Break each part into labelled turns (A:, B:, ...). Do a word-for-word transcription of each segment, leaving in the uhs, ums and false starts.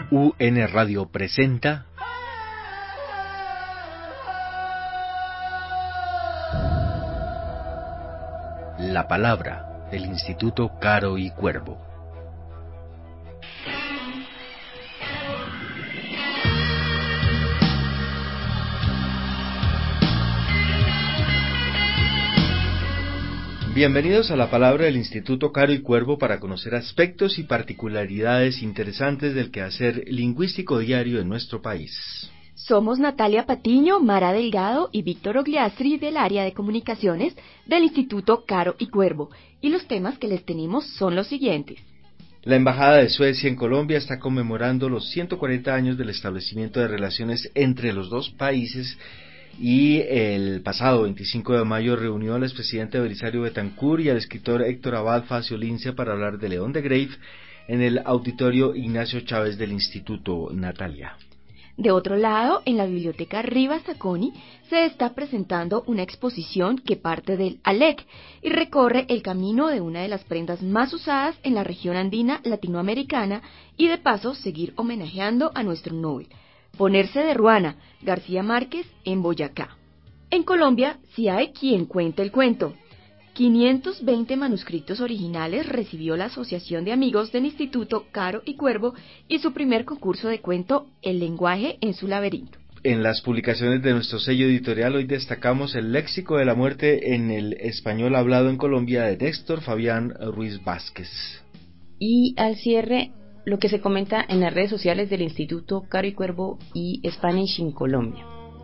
A: U N Radio presenta La Palabra del Instituto Caro y Cuervo. Bienvenidos a La Palabra del Instituto Caro y Cuervo para conocer aspectos y particularidades interesantes del quehacer lingüístico diario en nuestro país.
B: Somos Natalia Patiño, Mara Delgado y Víctor Ogliastri del área de comunicaciones del Instituto Caro y Cuervo, y los temas que les tenemos son los siguientes.
A: La Embajada de Suecia en Colombia está conmemorando los ciento cuarenta años del establecimiento de relaciones entre los dos países y el pasado veinticinco de mayo reunió al expresidente Belisario Betancur y al escritor Héctor Abad Facio Lince para hablar de León de Greiff en el auditorio Ignacio Chávez del Instituto. Natalia.
B: De otro lado, en la Biblioteca Rivas Zacconi se está presentando una exposición que parte del A L E C y recorre el camino de una de las prendas más usadas en la región andina latinoamericana y de paso seguir homenajeando a nuestro Nobel. Ponerse de ruana, García Márquez en Boyacá. En Colombia, sí hay quien cuente el cuento. quinientos veinte manuscritos originales recibió la Asociación de Amigos del Instituto Caro y Cuervo y su primer concurso de cuento, El lenguaje en su laberinto.
A: En las publicaciones de nuestro sello editorial hoy destacamos el léxico de la muerte en el español hablado en Colombia de Néstor Fabián Ruiz Vázquez.
C: Y al cierre, lo que se comenta en las redes sociales del Instituto Caro y Cuervo y Spanish in Colombia.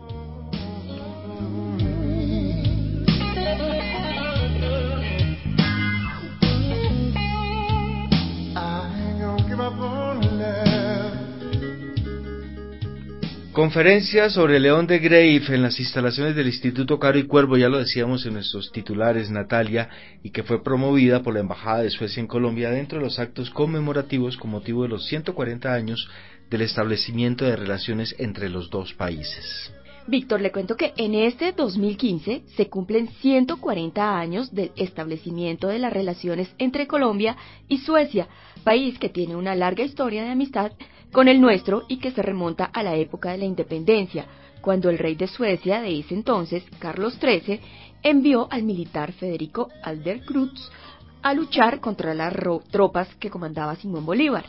A: Conferencia sobre León de Greiff en las instalaciones del Instituto Caro y Cuervo, ya lo decíamos en nuestros titulares, Natalia, y que fue promovida por la Embajada de Suecia en Colombia dentro de los actos conmemorativos con motivo de los ciento cuarenta años del establecimiento de relaciones entre los dos países.
B: Víctor, le cuento que en este dos mil quince se cumplen ciento cuarenta años del establecimiento de las relaciones entre Colombia y Suecia, país que tiene una larga historia de amistad con el nuestro y que se remonta a la época de la independencia, cuando el rey de Suecia de ese entonces, Carlos trece, envió al militar Federico Adlercreutz a luchar contra las tropas que comandaba Simón Bolívar.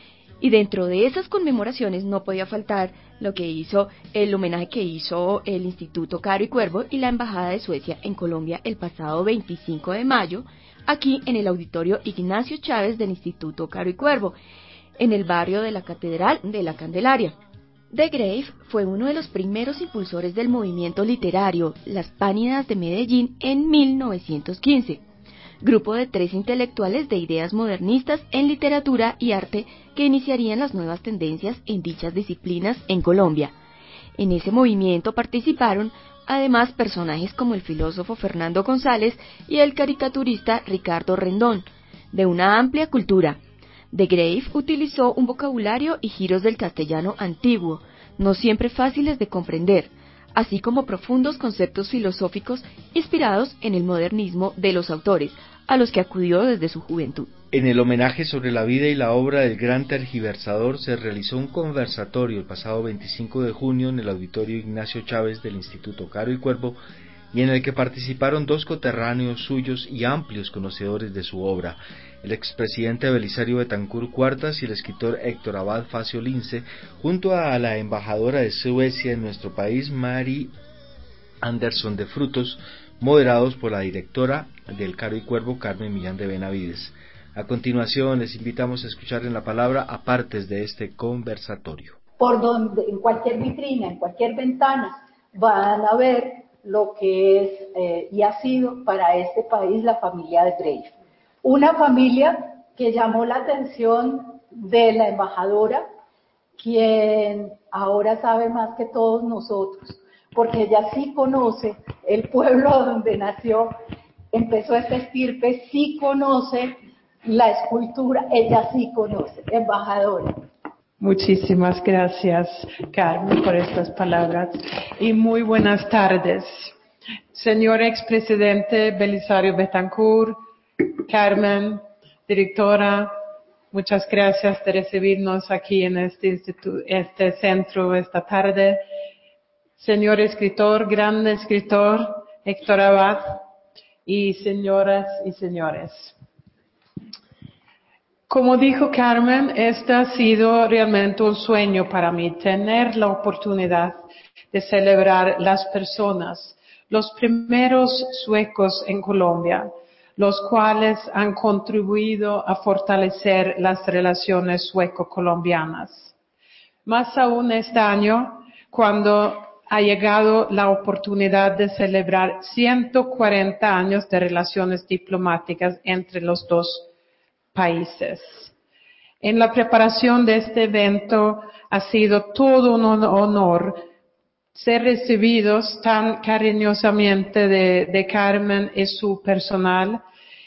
B: Y dentro de esas conmemoraciones no podía faltar lo que hizo, el homenaje que hizo el Instituto Caro y Cuervo y la Embajada de Suecia en Colombia el pasado veinticinco de mayo, aquí en el auditorio Ignacio Chávez del Instituto Caro y Cuervo, en el barrio de la Catedral de la Candelaria. De Greiff fue uno de los primeros impulsores del movimiento literario Las Páninas de Medellín en mil novecientos quince, grupo de tres intelectuales de ideas modernistas en literatura y arte que iniciarían las nuevas tendencias en dichas disciplinas en Colombia. En ese movimiento participaron además personajes como el filósofo Fernando González y el caricaturista Ricardo Rendón, de una amplia cultura. De Greiff utilizó un vocabulario y giros del castellano antiguo, no siempre fáciles de comprender, así como profundos conceptos filosóficos inspirados en el modernismo de los autores, a los que acudió desde su juventud.
A: En el homenaje sobre la vida y la obra del gran tergiversador se realizó un conversatorio el pasado veinticinco de junio en el auditorio Ignacio Chávez del Instituto Caro y Cuervo, y en el que participaron dos coterráneos suyos y amplios conocedores de su obra, el expresidente Belisario Betancur Cuartas y el escritor Héctor Abad Facio Lince, junto a la embajadora de Suecia en nuestro país, Mari Andersson de Frutos, moderados por la directora del Caro y Cuervo, Carmen Millán de Benavides. A continuación, les invitamos a escuchar en la palabra a partes de este conversatorio.
D: Por donde, en cualquier vitrina, en cualquier ventana, van a ver lo que es eh, y ha sido para este país la familia de Greiff. Una familia que llamó la atención de la embajadora, quien ahora sabe más que todos nosotros, porque ella sí conoce el pueblo donde nació, empezó esta estirpe, sí conoce la escultura, ella sí conoce, embajadora.
E: Muchísimas gracias, Carmen, por estas palabras y muy buenas tardes. Señor expresidente Belisario Betancur, Carmen, directora Muchas gracias de recibirnos aquí en este instituto, este centro esta tarde. Señor escritor, gran escritor, Héctor Abad, y señoras y señores. Como dijo Carmen, este ha sido realmente un sueño para mí, tener la oportunidad de celebrar las personas, los primeros suecos en Colombia, los cuales han contribuido a fortalecer las relaciones sueco-colombianas. Más aún este año, cuando ha llegado la oportunidad de celebrar ciento cuarenta años de relaciones diplomáticas entre los dos países. En la preparación de este evento ha sido todo un honor ser recibidos tan cariñosamente de, de Carmen y su personal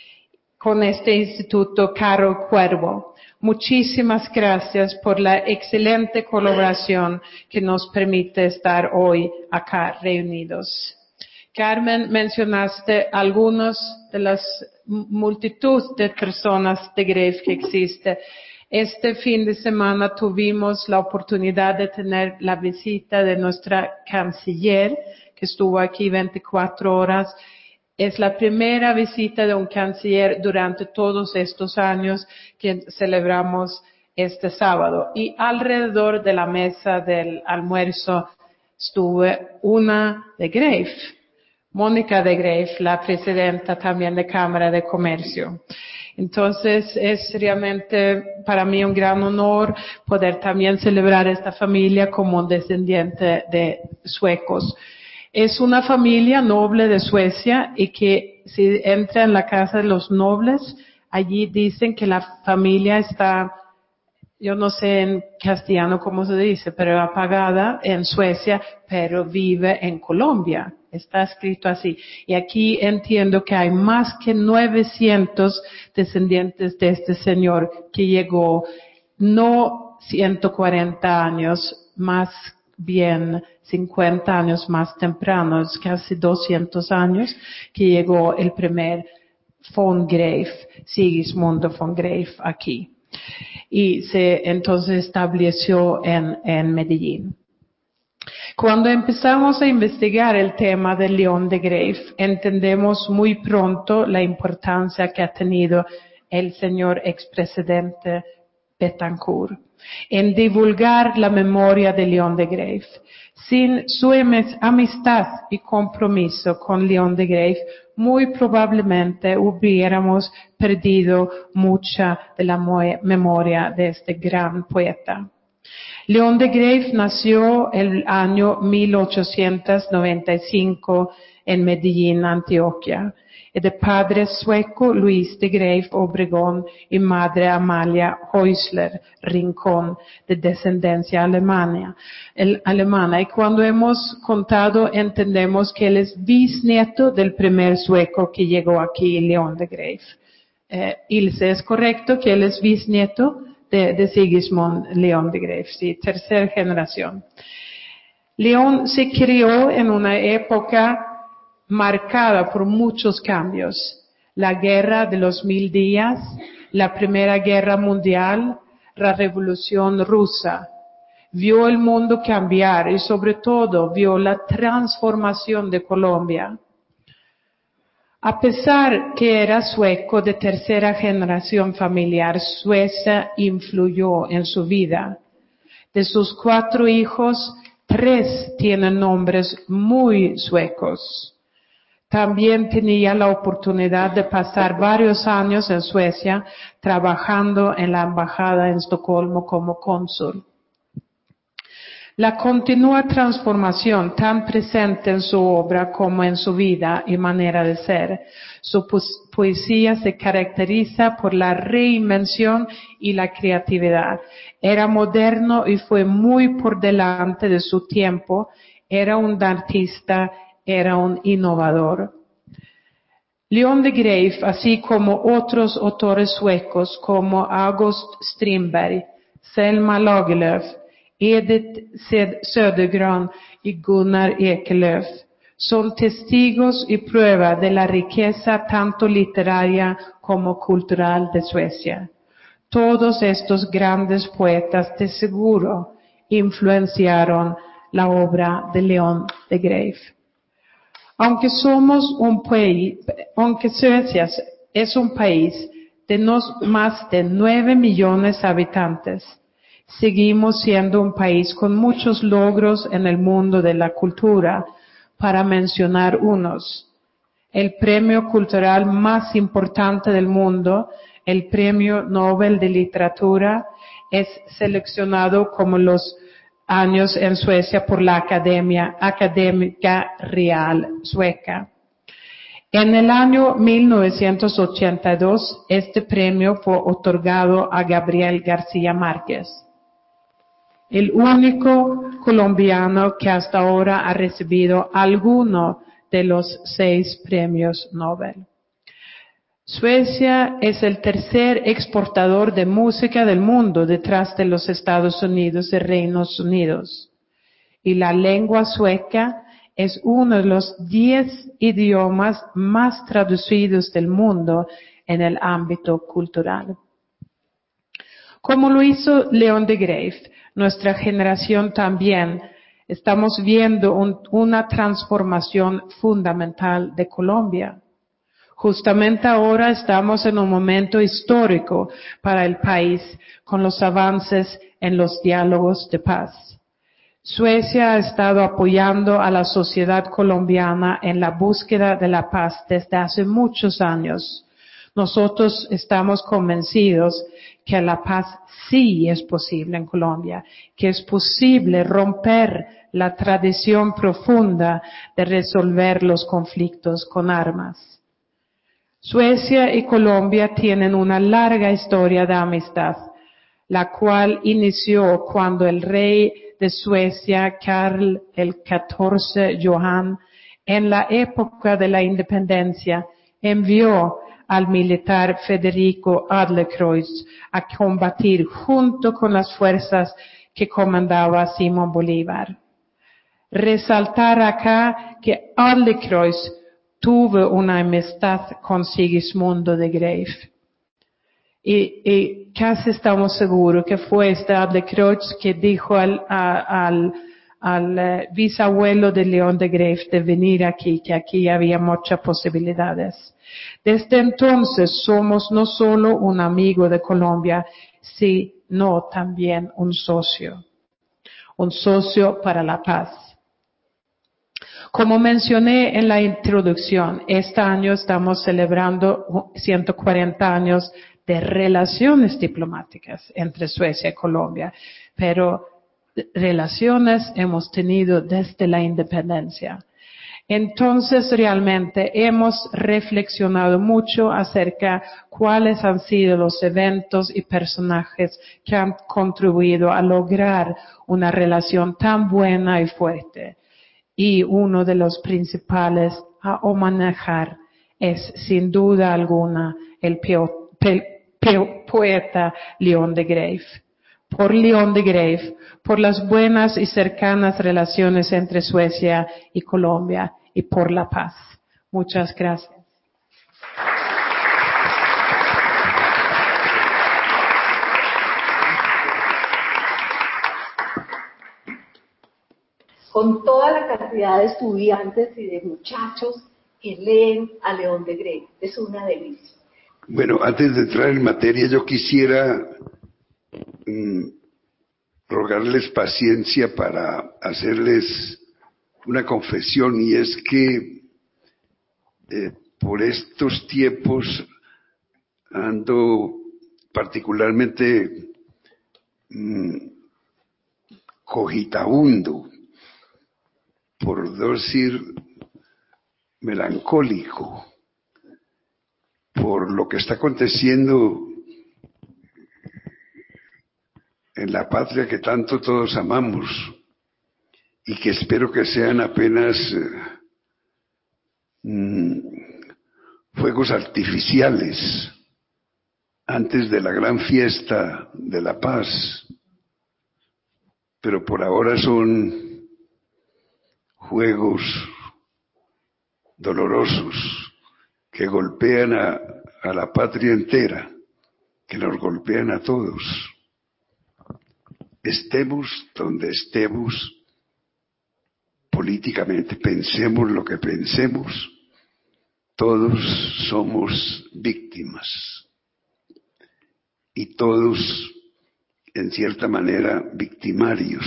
E: con este Instituto Caro Cuervo. Muchísimas gracias por la excelente colaboración que nos permite estar hoy acá reunidos. Carmen, mencionaste algunas de las multitud de personas de Grave que existe. Este fin de semana tuvimos la oportunidad de tener la visita de nuestra canciller, que estuvo aquí veinticuatro horas. Es la primera visita de un canciller durante todos estos años que celebramos este sábado. Y alrededor de la mesa del almuerzo estuvo una de Grave, Mónica de Grave, la presidenta también de Cámara de Comercio. Entonces es realmente para mí un gran honor poder también celebrar esta familia como un descendiente de suecos. Es una familia noble de Suecia y que si entra en la casa de los nobles, allí dicen que la familia está, yo no sé en castellano cómo se dice, pero apagada en Suecia, pero vive en Colombia. Está escrito así. Y aquí entiendo que hay más que novecientos descendientes de este señor que llegó no ciento cuarenta años, más bien cincuenta años más tempranos, casi doscientos años, que llegó el primer von Grave, Sigismundo von Grave, aquí. Y se entonces estableció en, en Medellín. Cuando empezamos a investigar el tema de León de Grave, entendemos muy pronto la importancia que ha tenido el señor expresidente Betancourt en divulgar la memoria de León de Grave. Sin su amistad y compromiso con León de Grave, muy probablemente hubiéramos perdido mucha de la memoria de este gran poeta. León de Grave nació el año mil ochocientos noventa y cinco en Medellín, Antioquia, de padre sueco Luis de Grave Obregón y madre Amalia Häusler Rincón, de descendencia alemana. El, alemana. Y cuando hemos contado, entendemos que él es bisnieto del primer sueco que llegó aquí, León de Grave. Eh, Ilse, ¿es correcto que él es bisnieto de, de Sigismund León de Grave? Sí, tercera generación. León se crió en una época marcada por muchos cambios. La guerra de los mil días, la Primera Guerra Mundial, la Revolución Rusa. Vio el mundo cambiar y sobre todo vio la transformación de Colombia. A pesar que era sueco de tercera generación familiar, Suecia influyó en su vida. De sus cuatro hijos, tres tienen nombres muy suecos. También tenía la oportunidad de pasar varios años en Suecia trabajando en la embajada en Estocolmo como cónsul. La continua transformación tan presente en su obra como en su vida y manera de ser. Su poesía se caracteriza por la reinvención y la creatividad. Era moderno y fue muy por delante de su tiempo. Era un artista, era un innovador. León de Grave, así como otros autores suecos como August Strindberg, Selma Lagerlöf, Edith Södergran y Gunnar Ekelöf, son testigos y prueba de la riqueza tanto literaria como cultural de Suecia. Todos estos grandes poetas de seguro influenciaron la obra de León de Greiff. Aunque somos un país, aunque Suecia es un país de nos, más de nueve millones de habitantes, seguimos siendo un país con muchos logros en el mundo de la cultura, para mencionar unos. El premio cultural más importante del mundo, el Premio Nobel de Literatura, es seleccionado como los años en Suecia por la Academia Académica Real Sueca. En el año mil novecientos ochenta y dos, este premio fue otorgado a Gabriel García Márquez, el único colombiano que hasta ahora ha recibido alguno de los seis premios Nobel. Suecia es el tercer exportador de música del mundo detrás de los Estados Unidos y Reinos Unidos. Y la lengua sueca es uno de los diez idiomas más traducidos del mundo en el ámbito cultural. Como lo hizo León de Greiff, nuestra generación también estamos viendo un, una transformación fundamental de Colombia. Justamente ahora estamos en un momento histórico para el país con los avances en los diálogos de paz. Suecia ha estado apoyando a la sociedad colombiana en la búsqueda de la paz desde hace muchos años. Nosotros estamos convencidos que la paz sí es posible en Colombia, que es posible romper la tradición profunda de resolver los conflictos con armas. Suecia y Colombia tienen una larga historia de amistad, la cual inició cuando el rey de Suecia, Carl el catorce Johan, en la época de la independencia, envió al militar Federico Adlercreutz a combatir junto con las fuerzas que comandaba Simón Bolívar. Resaltar acá que Adlercreutz tuvo una amistad con Sigismundo de Greiff. Y, y casi estamos seguros que fue este Adlercreutz que dijo al, a, al, al uh, bisabuelo de León de Greiff de venir aquí, que aquí había muchas posibilidades. Desde entonces somos no solo un amigo de Colombia, sino también un socio. Un socio para la paz. Como mencioné en la introducción, este año estamos celebrando ciento cuarenta años de relaciones diplomáticas entre Suecia y Colombia, pero relaciones hemos tenido desde la independencia. Entonces, realmente hemos reflexionado mucho acerca de cuáles han sido los eventos y personajes que han contribuido a lograr una relación tan buena y fuerte. Y uno de los principales a homenajear es, sin duda alguna, el pio, pe, pe, poeta León de Greiff. Por León de Greiff, por las buenas y cercanas relaciones entre Suecia y Colombia, y por la paz. Muchas gracias.
D: Con toda la cantidad de estudiantes y de muchachos que leen a León de Greiff. Es una delicia.
F: Bueno, antes de entrar en materia, yo quisiera mmm, rogarles paciencia para hacerles una confesión, y es que eh, por estos tiempos ando particularmente mmm, cogitabundo, por no decir melancólico, por lo que está aconteciendo en la patria que tanto todos amamos y que espero que sean apenas eh, mmm, fuegos artificiales antes de la gran fiesta de la paz, pero por ahora son juegos dolorosos que golpean a, a la patria entera. que nos golpean a todos. Estemos donde estemos políticamente, pensemos lo que pensemos, todos somos víctimas y todos, en cierta manera, victimarios.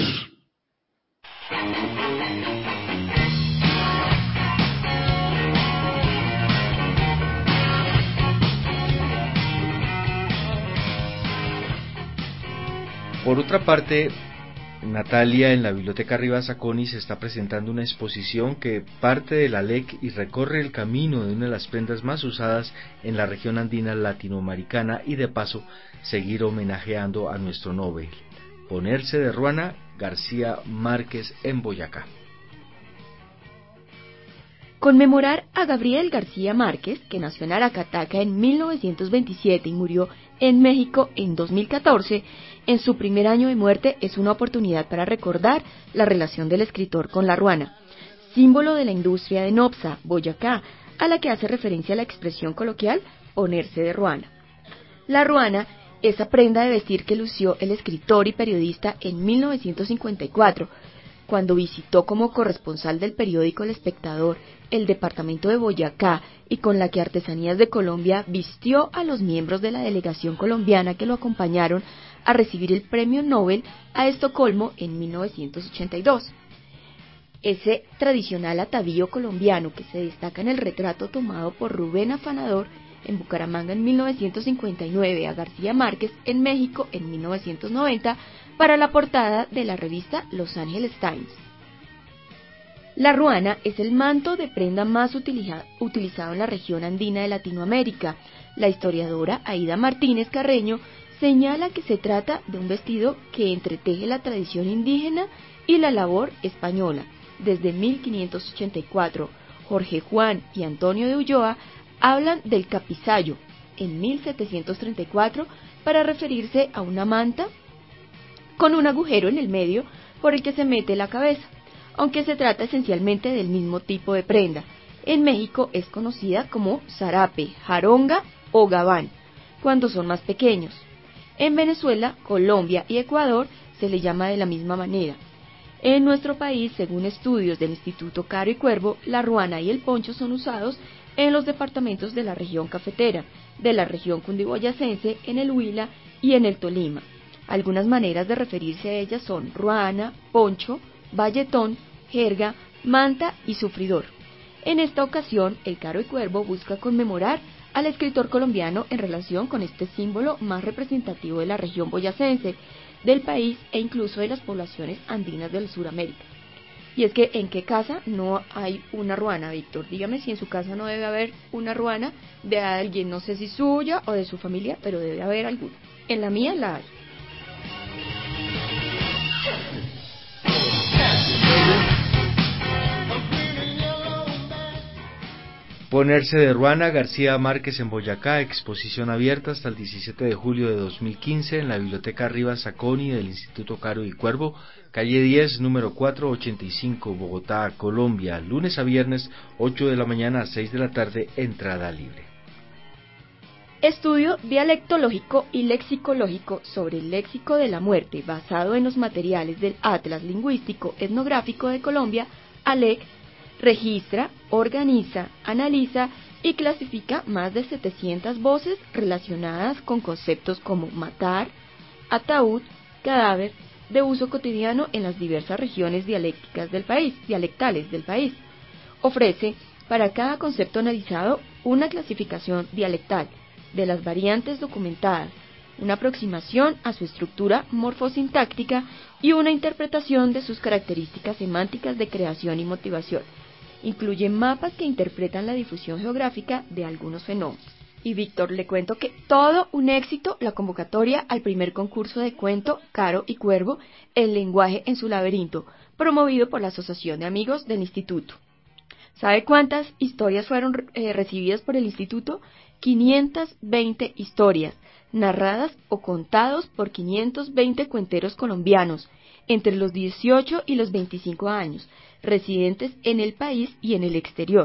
A: Por otra parte, Natalia, en la Biblioteca Rivas Zacconi se está presentando una exposición que parte de la L E C y recorre el camino de una de las prendas más usadas en la región andina latinoamericana y de paso seguir homenajeando a nuestro Nobel, Ponerse de Ruana, García Márquez en Boyacá.
B: Conmemorar a Gabriel García Márquez, que nació en Aracataca en mil novecientos veintisiete y murió en México en dos mil catorce, en su primer año de muerte es una oportunidad para recordar la relación del escritor con la ruana, símbolo de la industria de Nopsa, Boyacá, a la que hace referencia la expresión coloquial ponerse de ruana. La ruana, esa prenda de vestir que lució el escritor y periodista en mil novecientos cincuenta y cuatro, cuando visitó como corresponsal del periódico El Espectador el departamento de Boyacá y con la que Artesanías de Colombia vistió a los miembros de la delegación colombiana que lo acompañaron a recibir el Premio Nobel a Estocolmo en mil novecientos ochenta y dos. Ese tradicional atavío colombiano que se destaca en el retrato tomado por Rubén Afanador en Bucaramanga en mil novecientos cincuenta y nueve, a García Márquez en México en mil novecientos noventa, para la portada de la revista Los Angeles Times. La ruana es el manto de prenda más utiliza, utilizado en la región andina de Latinoamérica. La historiadora Aida Martínez Carreño señala que se trata de un vestido que entreteje la tradición indígena y la labor española. Desde mil quinientos ochenta y cuatro, Jorge Juan y Antonio de Ulloa hablan del capizayo en mil setecientos treinta y cuatro para referirse a una manta con un agujero en el medio por el que se mete la cabeza, aunque se trata esencialmente del mismo tipo de prenda. En México es conocida como zarape, jaronga o gabán, cuando son más pequeños. En Venezuela, Colombia y Ecuador se le llama de la misma manera. En nuestro país, según estudios del Instituto Caro y Cuervo, la ruana y el poncho son usados en los departamentos de la región cafetera, de la región cundiboyacense, en el Huila y en el Tolima. Algunas maneras de referirse a ellas son ruana, poncho, valletón, jerga, manta y sufridor. En esta ocasión, el Caro y Cuervo busca conmemorar al escritor colombiano en relación con este símbolo más representativo de la región boyacense, del país e incluso de las poblaciones andinas del Suramérica. Y es que, ¿en qué casa no hay una ruana, Víctor? Dígame si en su casa no debe haber una ruana de alguien, no sé si suya o de su familia, pero debe haber alguna. En la mía la hay.
A: Ponerse de Ruana, García Márquez en Boyacá, exposición abierta hasta el diecisiete de julio de dos mil quince en la Biblioteca Rivas Zacconi del Instituto Caro y Cuervo, calle diez, número cuatrocientos ochenta y cinco, Bogotá, Colombia, lunes a viernes, ocho de la mañana a seis de la tarde, entrada libre.
B: Estudio dialectológico y lexicológico sobre el léxico de la muerte basado en los materiales del Atlas Lingüístico Etnográfico de Colombia, A L E C, registra, organiza, analiza y clasifica más de setecientas voces relacionadas con conceptos como matar, ataúd, cadáver, de uso cotidiano en las diversas regiones dialécticas del país, dialectales del país. Ofrece para cada concepto analizado una clasificación dialectal de las variantes documentadas, una aproximación a su estructura morfosintáctica y una interpretación de sus características semánticas de creación y motivación. Incluye mapas que interpretan la difusión geográfica de algunos fenómenos. Y Víctor, le cuento que todo un éxito la convocatoria al primer concurso de cuento Caro y Cuervo, El lenguaje en su laberinto, promovido por la Asociación de Amigos del Instituto. ¿Sabe cuántas historias fueron eh, recibidas por el Instituto? quinientas veinte historias, narradas o contados por quinientos veinte cuenteros colombianos, entre los dieciocho y los veinticinco años, residentes en el país y en el exterior.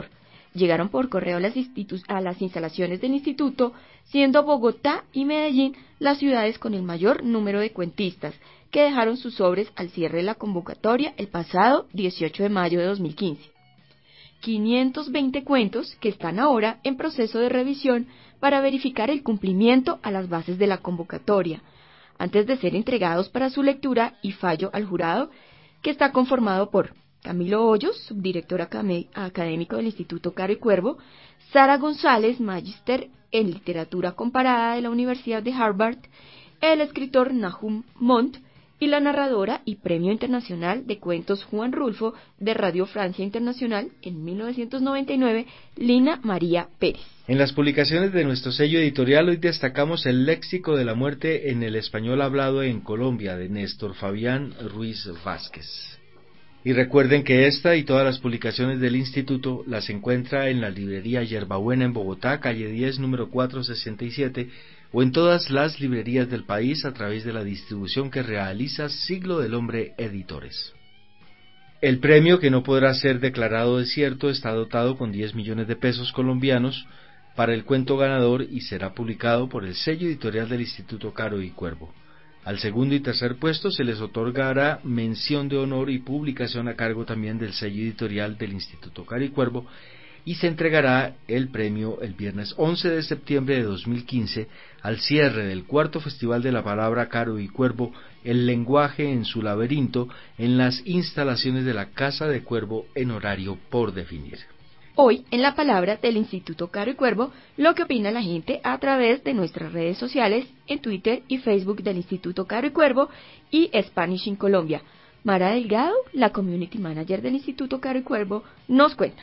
B: llegaron por correo a las, a las instalaciones del instituto, siendo Bogotá y Medellín las ciudades con el mayor número de cuentistas, que dejaron sus sobres al cierre de la convocatoria el pasado dieciocho de mayo de dos mil quince. quinientos veinte cuentos que están ahora en proceso de revisión para verificar el cumplimiento a las bases de la convocatoria, antes de ser entregados para su lectura y fallo al jurado, que está conformado por Camilo Hoyos, subdirector académico del Instituto Caro y Cuervo, Sara González, magíster en literatura comparada de la Universidad de Harvard, el escritor Nahum Montt y la narradora y Premio Internacional de Cuentos Juan Rulfo de Radio Francia Internacional en mil novecientos noventa y nueve, Lina María Pérez.
A: En las publicaciones de nuestro sello editorial hoy destacamos el Léxico de la muerte en el español hablado en Colombia de Néstor Fabián Ruiz Vázquez. Y recuerden que esta y todas las publicaciones del Instituto las encuentra en la librería Yerbabuena en Bogotá, calle diez, número cuatrocientos sesenta y siete, o en todas las librerías del país a través de la distribución que realiza Siglo del Hombre Editores. El premio, que no podrá ser declarado desierto, está dotado con diez millones de pesos colombianos para el cuento ganador y será publicado por el sello editorial del Instituto Caro y Cuervo. Al segundo y tercer puesto se les otorgará mención de honor y publicación a cargo también del sello editorial del Instituto Caro y Cuervo, y se entregará el premio el viernes once de septiembre de dos mil quince al cierre del cuarto Festival de la Palabra Caro y Cuervo, El lenguaje en su laberinto, en las instalaciones de la Casa de Cuervo en horario por definir.
B: Hoy, en la palabra del Instituto Caro y Cuervo, lo que opina la gente a través de nuestras redes sociales, en Twitter y Facebook del Instituto Caro y Cuervo y Spanish in Colombia. Mara Delgado, la Community Manager del Instituto Caro y Cuervo, nos cuenta.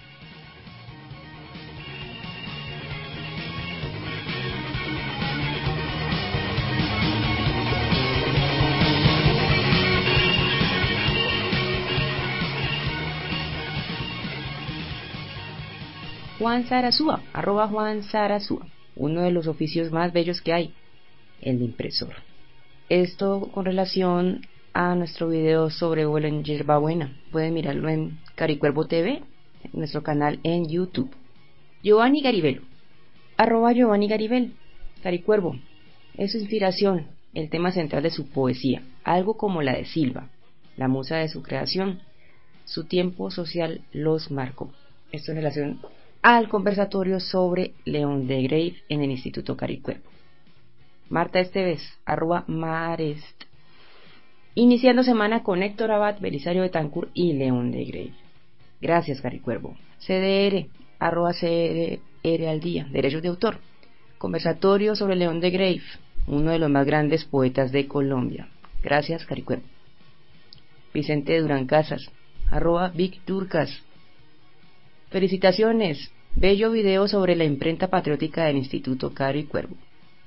C: Juan Sarasúa, arroba Juan Sarasúa, uno de los oficios más bellos que hay, el de impresor. Esto con relación a nuestro video sobre vuelo en Yerbabuena. Pueden mirarlo en Caricuervo T V, en nuestro canal en YouTube. Giovanni Garibel, arroba Giovanni Garibel, Caricuervo. Es su inspiración, el tema central de su poesía, algo como la de Silva, la musa de su creación. Su tiempo social los marcó. Esto en relación al conversatorio sobre León de Greiff en el Instituto Caro y Cuervo. Marta Esteves, arroba Marest. Iniciando semana con Héctor Abad, Belisario Betancourt y León de Greiff. Gracias, Caro y Cuervo. C D R, arroba C D R al día, derechos de autor. Conversatorio sobre León de Greiff, uno de los más grandes poetas de Colombia. Gracias, Caro y Cuervo. Vicente Durán Casas, arroba Vic Durcas. Felicitaciones, bello video sobre la imprenta patriótica del Instituto Caro y Cuervo.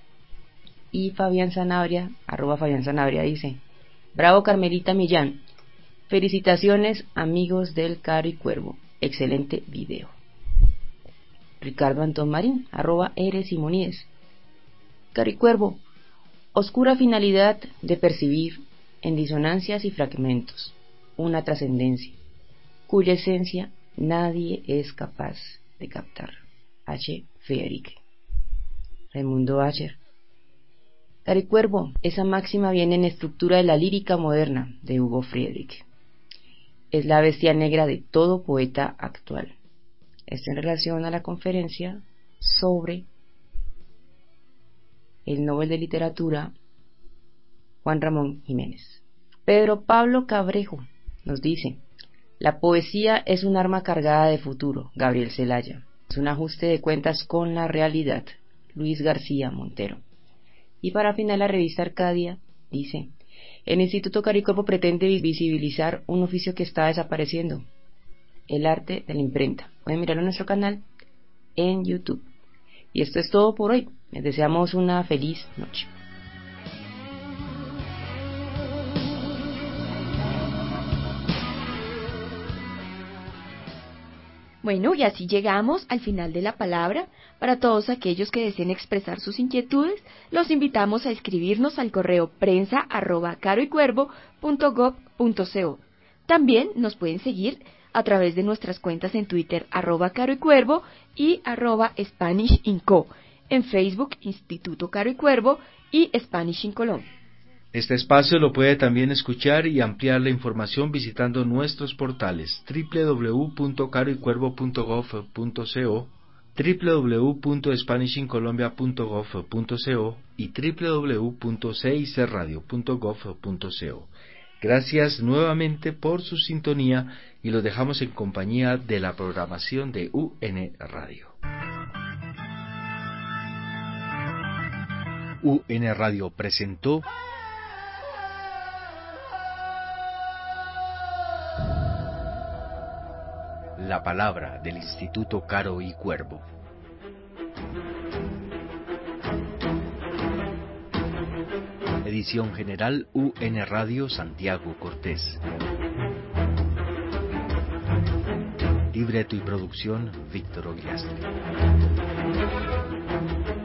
C: Y Fabián Sanabria, arroba Fabián Sanabria, dice: bravo Carmelita Millán, felicitaciones amigos del Caro y Cuervo, excelente video. Ricardo Antón Marín, arroba R. Simonides. Caro y Cuervo, oscura finalidad de percibir en disonancias y fragmentos una trascendencia, cuya esencia nadie es capaz de captar. H. Friedrich. Raimundo Acher. Caro y Cuervo, esa máxima viene en estructura de la lírica moderna de Hugo Friedrich. Es la bestia negra de todo poeta actual. Esto en relación a la conferencia sobre el Nobel de Literatura Juan Ramón Jiménez. Pedro Pablo Cabrejo nos dice: la poesía es un arma cargada de futuro, Gabriel Celaya. Es un ajuste de cuentas con la realidad, Luis García Montero. Y para final, la revista Arcadia dice: el Instituto Caro y Cuervo pretende visibilizar un oficio que está desapareciendo, el arte de la imprenta. Pueden mirarlo en nuestro canal en YouTube. Y esto es todo por hoy. Les deseamos una feliz noche.
B: Bueno, y así llegamos al final de la palabra. Para todos aquellos que deseen expresar sus inquietudes, los invitamos a escribirnos al correo prensa arroba caroycuervo punto gob punto co. También nos pueden seguir a través de nuestras cuentas en Twitter, arroba Caro y Cuervo y arroba Spanish Inco, en Facebook, Instituto Caro y Cuervo y Spanish in Colombia.
A: Este espacio lo puede también escuchar y ampliar la información visitando nuestros portales doble u doble u doble u punto caro y cuervo punto gob punto co, doble u doble u doble u punto spanish in colombia punto gob punto co y doble u doble u doble u punto c i c radio punto gob punto co. Gracias nuevamente por su sintonía y los dejamos en compañía de la programación de U N Radio. U N Radio presentó La Palabra del Instituto Caro y Cuervo. Edición general U N Radio Santiago Cortés. Libreto y producción Víctor Ogliastri.